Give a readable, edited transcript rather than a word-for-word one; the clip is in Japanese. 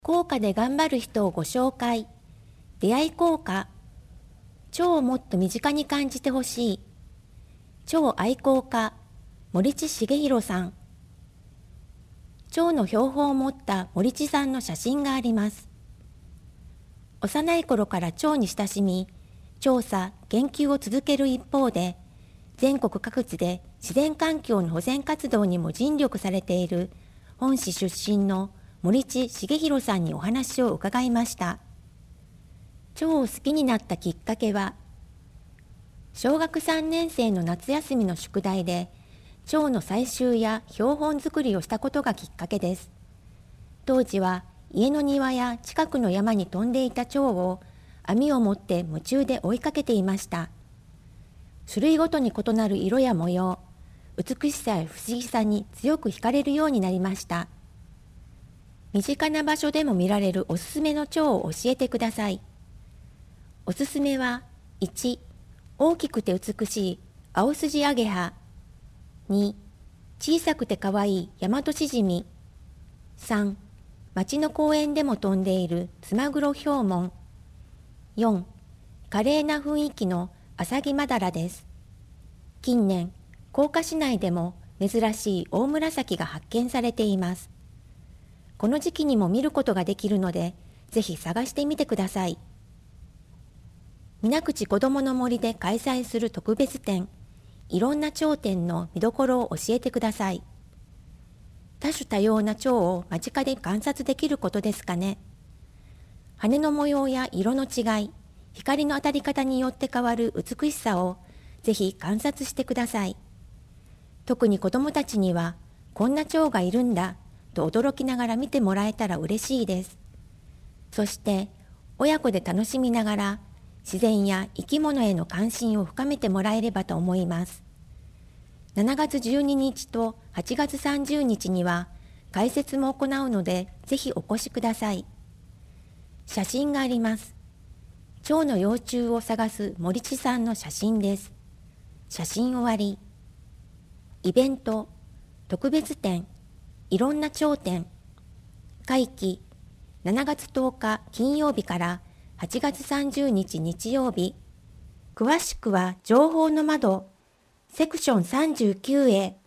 校歌で頑張る人をご紹介。出会い校歌。蝶をもっと身近に感じてほしい。蝶愛好家、森地重弘さん。蝶の標本を持った森地さんの写真があります。幼い頃から蝶に親しみ、調査・研究を続ける一方で、全国各地で自然環境の保全活動にも尽力されている本市出身の森地重弘さんにお話を伺いました。蝶を好きになったきっかけは、小学3年生の夏休みの宿題で、蝶の採集や標本作りをしたことがきっかけです。当時は家の庭や近くの山に飛んでいた蝶を網を持って夢中で追いかけていました。種類ごとに異なる色や模様、美しさや不思議さに強く惹かれるようになりました。身近な場所でも見られるおすすめの蝶を教えてください。おすすめは、1、大きくて美しいアオスジアゲハ。2、小さくてかわいいヤマトシジミ。3、町の公園でも飛んでいるツマグロヒョウモン。4、華麗な雰囲気のアサギマダラです。近年、甲賀市内でも珍しいオオムラサキが発見されています。この時期にも見ることができるので、ぜひ探してみてください。水口こどもの森で開催する特別展、いろんな蝶展の見どころを教えてください。多種多様な蝶を間近で観察できることですかね。羽の模様や色の違い、光の当たり方によって変わる美しさをぜひ観察してください。特に子どもたちには、こんな蝶がいるんだと驚きながら見てもらえたら嬉しいです。そして、親子で楽しみながら、自然や生き物への関心を深めてもらえればと思います。7月12日と8月30日には解説も行うので、ぜひお越しください。写真があります。蝶の幼虫を探す森地さんの写真です。写真終わり。イベント、特別展、いろんな蝶展。会期、7月10日金曜日から8月30日日曜日。詳しくは情報の窓、セクション39へ。